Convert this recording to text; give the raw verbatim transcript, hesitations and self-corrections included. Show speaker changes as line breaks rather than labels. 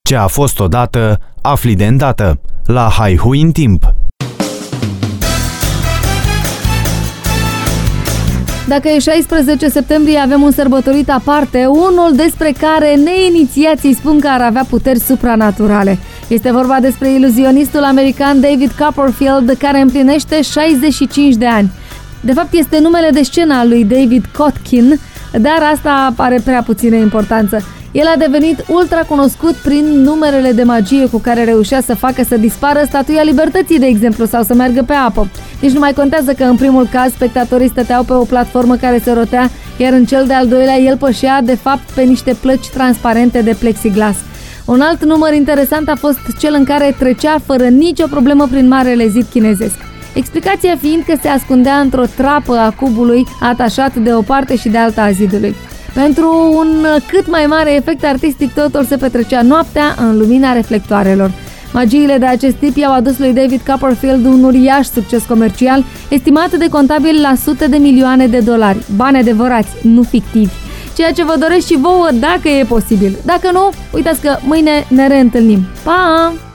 Ce a fost odată, afli de îndată. La Haihui în timp.
Dacă e șaisprezece septembrie, avem un sărbătorit aparte, unul despre care neinițiații spun că ar avea puteri supranaturale. Este vorba despre iluzionistul american David Copperfield, care împlinește șaizeci și cinci de ani. De fapt, este numele de scenă al lui David Kotkin, dar asta are prea puțină importanță. El a devenit ultra cunoscut prin numerele de magie cu care reușea să facă să dispară Statuia Libertății, de exemplu, sau să meargă pe apă. Deci nu mai contează că în primul caz spectatorii stăteau pe o platformă care se rotea, iar în cel de-al doilea el pășea de fapt pe niște plăci transparente de plexiglas. Un alt număr interesant a fost cel în care trecea fără nicio problemă prin Marele Zid chinezesc. Explicația fiind că se ascundea într-o trapă a cubului atașat de o parte și de alta a zidului. Pentru un cât mai mare efect artistic, totul se petrecea noaptea în lumina reflectoarelor. Magiile de acest tip i-au adus lui David Copperfield un uriaș succes comercial, estimat de contabil la sute de milioane de dolari, bani adevărați, nu fictivi. Ceea ce vă doresc și vouă dacă e posibil. Dacă nu, uitați că mâine ne reîntâlnim. Pa!